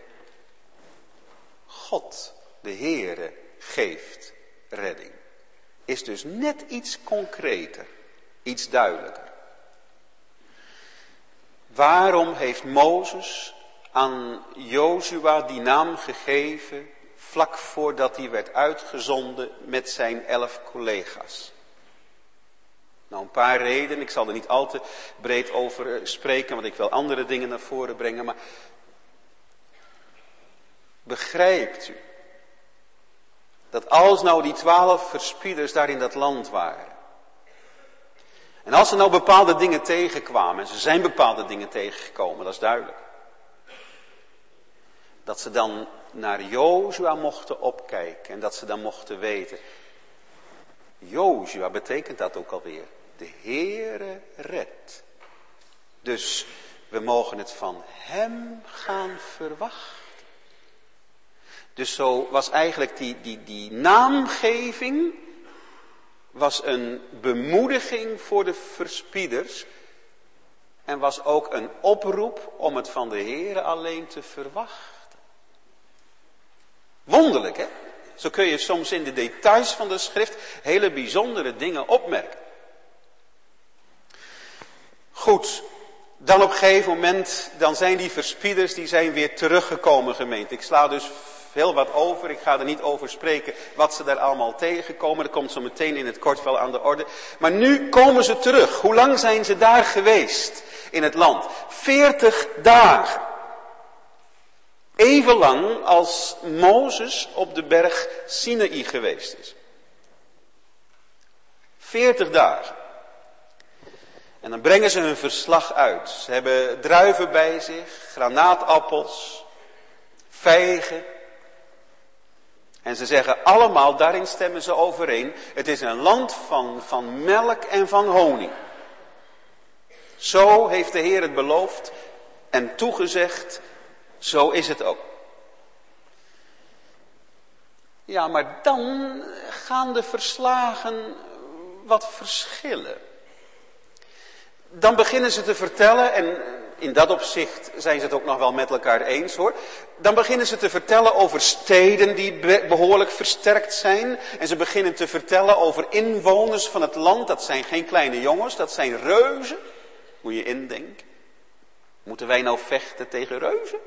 God, de Heere, geeft redding. Is dus net iets concreter, iets duidelijker. Waarom heeft Mozes aan Jozua die naam gegeven vlak voordat hij werd uitgezonden met zijn elf collega's? Nou, een paar redenen. Ik zal er niet al te breed over spreken, want ik wil andere dingen naar voren brengen. Maar begrijpt u dat als nou die twaalf verspieders daar in dat land waren, en als ze nou bepaalde dingen tegenkwamen, en ze zijn bepaalde dingen tegengekomen, dat is duidelijk, dat ze dan naar Jozua mochten opkijken en dat ze dan mochten weten, Jozua betekent dat ook alweer, de Heere redt. Dus we mogen het van hem gaan verwachten. Dus zo was eigenlijk die, die, die naamgeving was een bemoediging voor de verspieders. En was ook een oproep om het van de Heere alleen te verwachten. Wonderlijk, hè? Zo kun je soms in de details van de schrift hele bijzondere dingen opmerken. Goed, dan op een gegeven moment, dan zijn die verspieders, die zijn weer teruggekomen, gemeente. Ik sla dus heel wat over, ik ga er niet over spreken wat ze daar allemaal tegenkomen. Dat komt zo meteen in het kort wel aan de orde. Maar nu komen ze terug. Hoe lang zijn ze daar geweest in het land? Veertig dagen. Even lang als Mozes op de berg Sinaï geweest is. Veertig dagen. En dan brengen ze hun verslag uit. Ze hebben druiven bij zich, granaatappels, vijgen. En ze zeggen allemaal, daarin stemmen ze overeen, het is een land van, van melk en van honing. Zo heeft de Heer het beloofd en toegezegd, zo is het ook. Ja, maar dan gaan de verslagen wat verschillen. Dan beginnen ze te vertellen, en in dat opzicht zijn ze het ook nog wel met elkaar eens hoor. Dan beginnen ze te vertellen over steden die behoorlijk versterkt zijn. En ze beginnen te vertellen over inwoners van het land. Dat zijn geen kleine jongens, dat zijn reuzen. Moet je indenken. Moeten wij nou vechten tegen reuzen?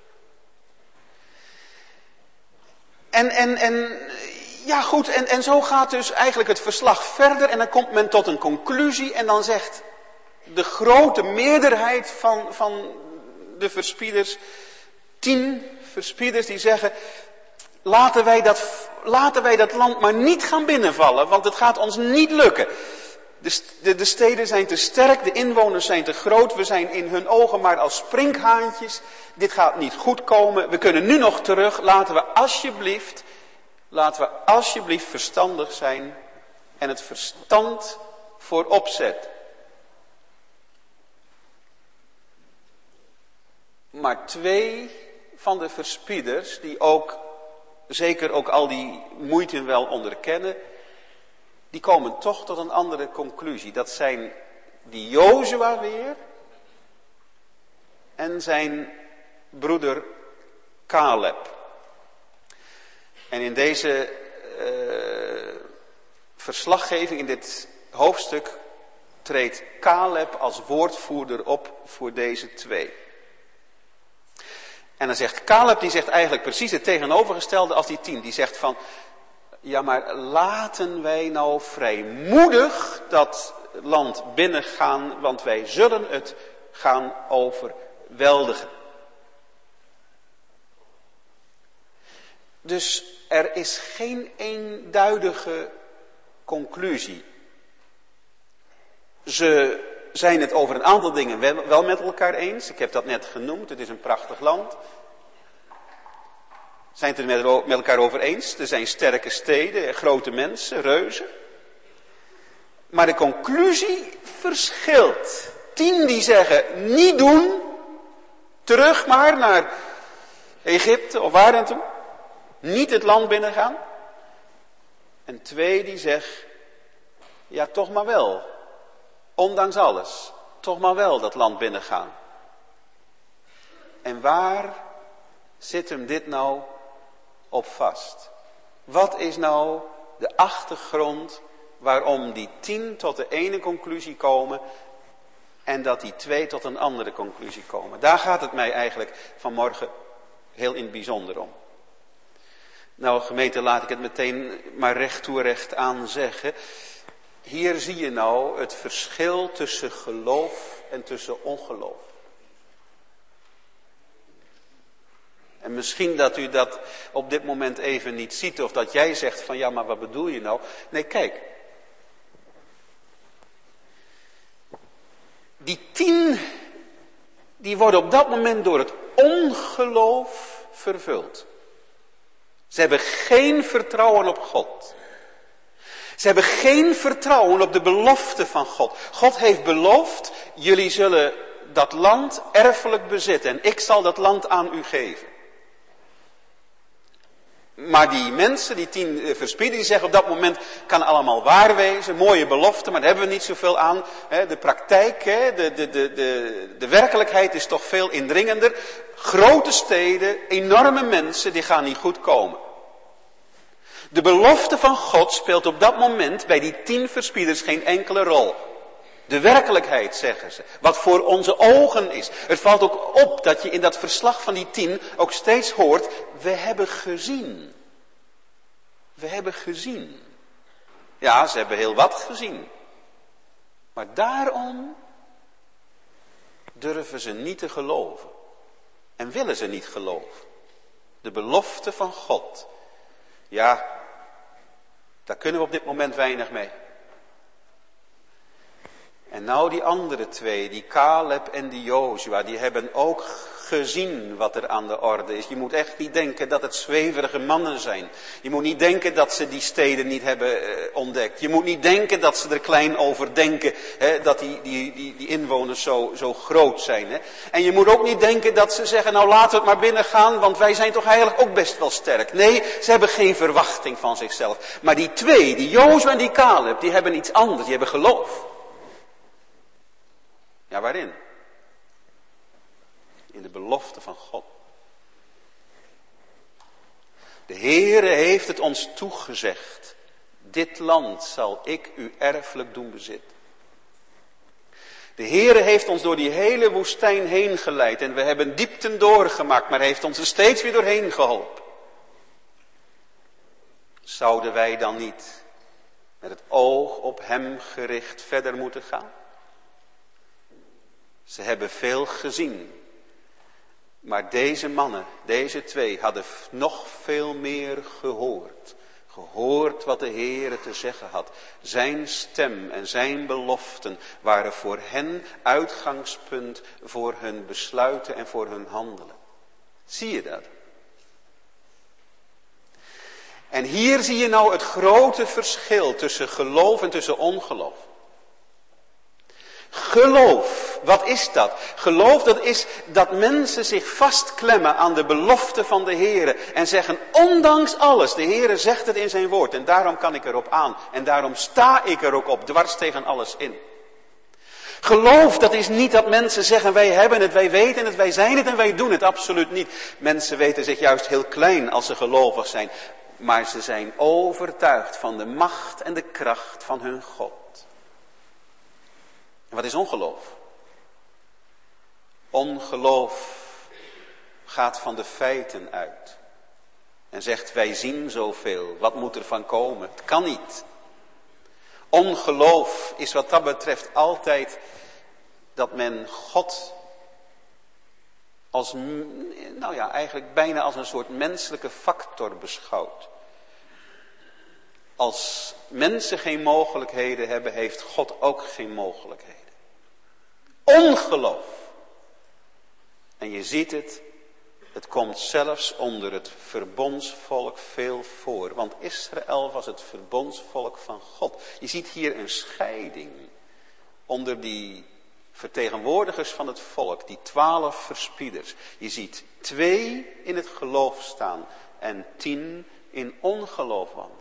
En, en, en, ja goed, en, en zo gaat dus eigenlijk het verslag verder. En dan komt men tot een conclusie en dan zegt de grote meerderheid van, van de verspieders, tien verspieders die zeggen, laten wij, dat, laten wij dat land maar niet gaan binnenvallen, want het gaat ons niet lukken. De, de, de steden zijn te sterk, de inwoners zijn te groot, we zijn in hun ogen maar als sprinkhaantjes. Dit gaat niet goed komen, we kunnen nu nog terug, laten we alsjeblieft, laten we alsjeblieft verstandig zijn en het verstand voorop zetten. Maar twee van de verspieders, die ook, zeker ook al die moeite wel onderkennen, die komen toch tot een andere conclusie. Dat zijn die Jozua weer en zijn broeder Caleb. En in deze uh, verslaggeving, in dit hoofdstuk, treedt Caleb als woordvoerder op voor deze twee. En dan zegt Caleb, die zegt eigenlijk precies het tegenovergestelde als die tien. Die zegt van, ja maar laten wij nou vrijmoedig dat land binnengaan, want wij zullen het gaan overweldigen. Dus er is geen eenduidige conclusie. Ze zijn het over een aantal dingen wel met elkaar eens. Ik heb dat net genoemd, het is een prachtig land. Zijn het er met elkaar over eens? Er zijn sterke steden, grote mensen, reuzen. Maar de conclusie verschilt. Tien die zeggen, niet doen. Terug maar naar Egypte of waar dan toe. Niet het land binnengaan. En twee die zeggen, ja toch maar wel. Ondanks alles, toch maar wel dat land binnengaan. En waar zit hem dit nou op vast? Wat is nou de achtergrond waarom die tien tot de ene conclusie komen en dat die twee tot een andere conclusie komen? Daar gaat het mij eigenlijk vanmorgen heel in het bijzonder om. Nou gemeente, laat ik het meteen maar recht toe recht aan zeggen. Hier zie je nou het verschil tussen geloof en tussen ongeloof. En misschien dat u dat op dit moment even niet ziet of dat jij zegt van ja, maar wat bedoel je nou? Nee, kijk. Die tien, die worden op dat moment door het ongeloof vervuld. Ze hebben geen vertrouwen op God. Ze hebben geen vertrouwen op de belofte van God. God heeft beloofd, jullie zullen dat land erfelijk bezitten en ik zal dat land aan u geven. Maar die mensen, die tien verspieders, die zeggen op dat moment, kan allemaal waar wezen, mooie belofte, maar daar hebben we niet zoveel aan. De praktijk, de, de, de, de, de werkelijkheid is toch veel indringender. Grote steden, enorme mensen, die gaan niet goed komen. De belofte van God speelt op dat moment bij die tien verspieders geen enkele rol. De werkelijkheid, zeggen ze. Wat voor onze ogen is. Het valt ook op dat je in dat verslag van die tien ook steeds hoort. We hebben gezien. We hebben gezien. Ja, ze hebben heel wat gezien. Maar daarom durven ze niet te geloven. En willen ze niet geloven. De belofte van God. Ja, daar kunnen we op dit moment weinig mee. En nou die andere twee, die Caleb en die Jozua, die hebben ook gezien wat er aan de orde is. Je moet echt niet denken dat het zweverige mannen zijn. Je moet niet denken dat ze die steden niet hebben eh, ontdekt. Je moet niet denken dat ze er klein over denken, hè, dat die, die, die, die inwoners zo, zo groot zijn. Hè. En je moet ook niet denken dat ze zeggen, nou laten we het maar binnen gaan, want wij zijn toch eigenlijk ook best wel sterk. Nee, ze hebben geen verwachting van zichzelf. Maar die twee, die Jozua en die Caleb, die hebben iets anders, die hebben geloof. Ja, waarin? In de belofte van God. De Heere heeft het ons toegezegd. Dit land zal ik u erfelijk doen bezitten. De Heere heeft ons door die hele woestijn heen geleid. En we hebben diepten doorgemaakt, maar hij heeft ons er steeds weer doorheen geholpen. Zouden wij dan niet met het oog op hem gericht verder moeten gaan? Ze hebben veel gezien. Maar deze mannen, deze twee, hadden nog veel meer gehoord. Gehoord wat de Heere te zeggen had. Zijn stem en zijn beloften waren voor hen uitgangspunt voor hun besluiten en voor hun handelen. Zie je dat? En hier zie je nou het grote verschil tussen geloof en tussen ongeloof. Geloof, wat is dat? Geloof, dat is dat mensen zich vastklemmen aan de belofte van de Heere en zeggen, ondanks alles, de Heere zegt het in zijn woord en daarom kan ik erop aan en daarom sta ik er ook op, dwars tegen alles in. Geloof, dat is niet dat mensen zeggen, wij hebben het, wij weten het, wij zijn het en wij doen het, absoluut niet. Mensen weten zich juist heel klein als ze gelovig zijn, maar ze zijn overtuigd van de macht en de kracht van hun God. Wat is ongeloof? Ongeloof gaat van de feiten uit. En zegt, wij zien zoveel, wat moet er van komen? Het kan niet. Ongeloof is wat dat betreft altijd dat men God als, nou ja, eigenlijk bijna als een soort menselijke factor beschouwt. Als mensen geen mogelijkheden hebben, heeft God ook geen mogelijkheden. Ongeloof. En je ziet het, het komt zelfs onder het verbondsvolk veel voor. Want Israël was het verbondsvolk van God. Je ziet hier een scheiding onder die vertegenwoordigers van het volk, die twaalf verspieders. Je ziet twee in het geloof staan en tien in ongeloof wandelen.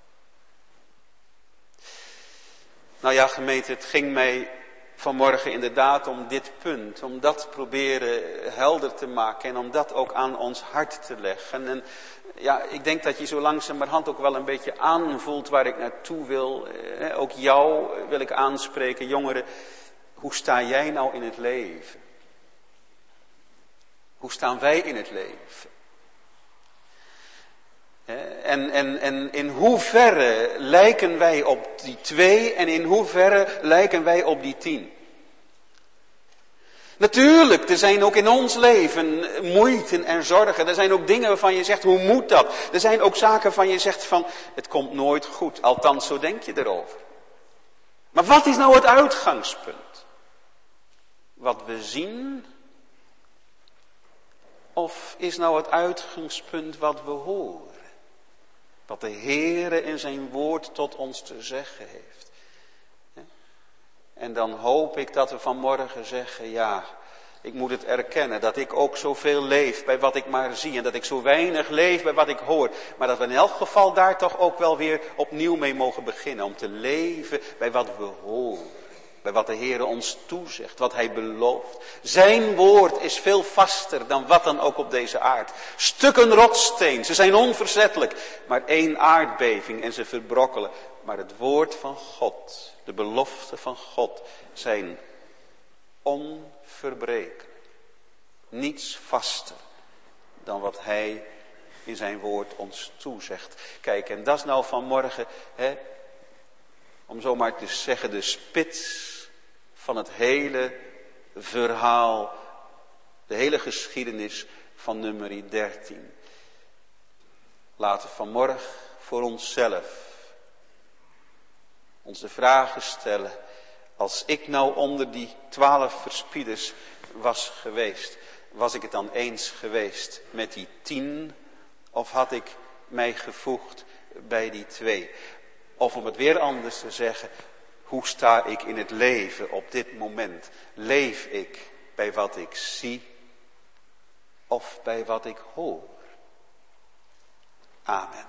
Nou ja, gemeente, het ging mij vanmorgen inderdaad om dit punt, om dat proberen helder te maken en om dat ook aan ons hart te leggen. En ja, ik denk dat je zo langzamerhand ook wel een beetje aanvoelt waar ik naartoe wil. Eh, ook jou wil ik aanspreken, jongeren. Hoe sta jij nou in het leven? Hoe staan wij in het leven? En, en, en in hoeverre lijken wij op die twee en in hoeverre lijken wij op die tien? Natuurlijk, er zijn ook in ons leven moeiten en zorgen. Er zijn ook dingen waarvan je zegt, hoe moet dat? Er zijn ook zaken waarvan je zegt van, het komt nooit goed. Althans, zo denk je erover. Maar wat is nou het uitgangspunt? Wat we zien? Of is nou het uitgangspunt wat we horen? Wat de Heere in zijn woord tot ons te zeggen heeft. En dan hoop ik dat we vanmorgen zeggen, ja, ik moet het erkennen dat ik ook zoveel leef bij wat ik maar zie. En dat ik zo weinig leef bij wat ik hoor. Maar dat we in elk geval daar toch ook wel weer opnieuw mee mogen beginnen. Om te leven bij wat we horen. Bij wat de Heere ons toezegt, wat Hij belooft. Zijn woord is veel vaster dan wat dan ook op deze aard. Stukken rotsteen, ze zijn onverzettelijk. Maar één aardbeving en ze verbrokkelen. Maar het woord van God, de beloften van God, zijn onverbrekelijk. Niets vaster dan wat Hij in zijn woord ons toezegt. Kijk, en dat is nou vanmorgen, hè, om zo maar te zeggen, de spits van het hele verhaal, de hele geschiedenis van nummer dertien. Laten we vanmorgen voor onszelf ons de vragen stellen, als ik nou onder die twaalf verspieders was geweest, was ik het dan eens geweest met die tien, of had ik mij gevoegd bij die twee? Of om het weer anders te zeggen, hoe sta ik in het leven op dit moment? Leef ik bij wat ik zie of bij wat ik hoor? Amen.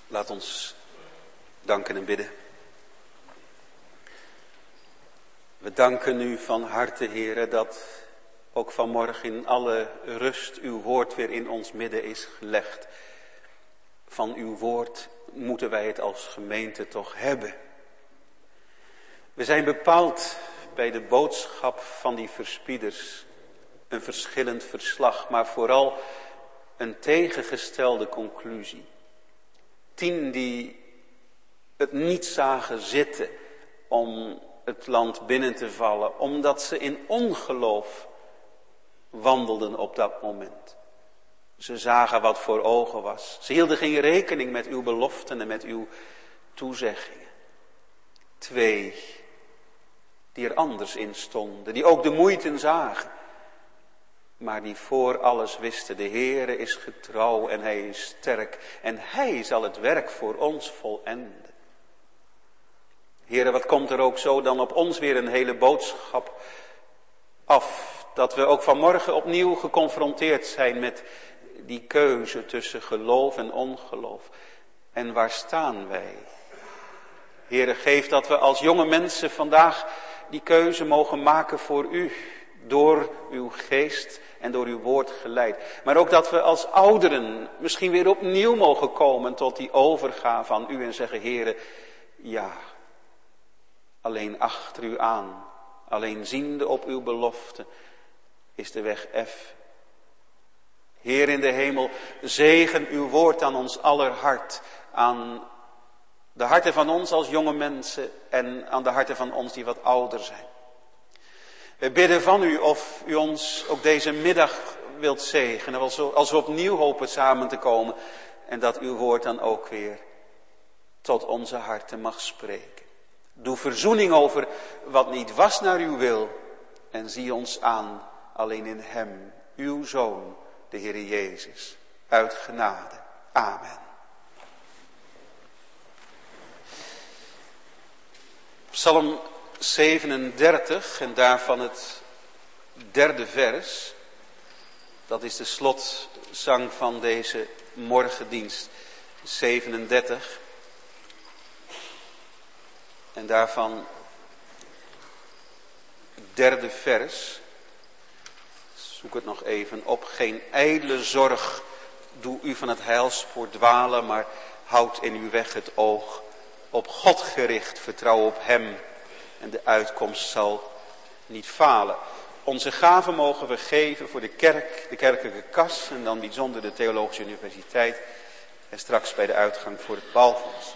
Laat ons danken en bidden. We danken u van harte, Heere, dat ook vanmorgen in alle rust uw woord weer in ons midden is gelegd. Van uw woord moeten wij het als gemeente toch hebben. We zijn bepaald bij de boodschap van die verspieders. Een verschillend verslag, maar vooral een tegengestelde conclusie. Tien die het niet zagen zitten om het land binnen te vallen, omdat ze in ongeloof wandelden op dat moment. Ze zagen wat voor ogen was. Ze hielden geen rekening met uw beloften en met uw toezeggingen. Twee, die er anders in stonden, die ook de moeite zagen, maar die voor alles wisten, de Heere is getrouw en hij is sterk en hij zal het werk voor ons volenden. Heere, wat komt er ook zo dan op ons weer een hele boodschap af, dat we ook vanmorgen opnieuw geconfronteerd zijn met die keuze tussen geloof en ongeloof. En waar staan wij? Heere, geef dat we als jonge mensen vandaag die keuze mogen maken voor u, door uw geest en door uw woord geleid. Maar ook dat we als ouderen misschien weer opnieuw mogen komen tot die overgave aan u en zeggen, Heere, ja, alleen achter u aan, alleen ziende op uw belofte, is de weg eff. Heer in de hemel, zegen uw woord aan ons aller hart, aan de harten van ons als jonge mensen en aan de harten van ons die wat ouder zijn. We bidden van u of u ons ook deze middag wilt zegenen, als we opnieuw hopen samen te komen en dat uw woord dan ook weer tot onze harten mag spreken. Doe verzoening over wat niet was naar uw wil en zie ons aan alleen in hem, uw Zoon, de Heer Jezus, uit genade. Amen. Psalm zevenendertig en daarvan het derde vers. Dat is de slotzang van deze morgendienst. zevenendertig. En daarvan het derde vers. Zoek het nog even op. Geen ijdele zorg doe u van het heilspoor dwalen, maar houd in uw weg het oog op God gericht. Vertrouw op hem en de uitkomst zal niet falen. Onze gaven mogen we geven voor de kerk, de kerkelijke kas en dan bijzonder de Theologische Universiteit. En straks bij de uitgang voor het Balfonds.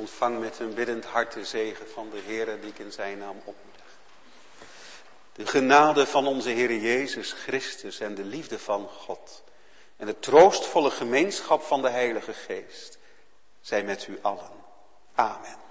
Ontvang met een biddend hart de zegen van de Heere die ik in zijn naam opmoedig. De genade van onze Heer Jezus Christus en de liefde van God en de troostvolle gemeenschap van de Heilige Geest zij met u allen. Amen.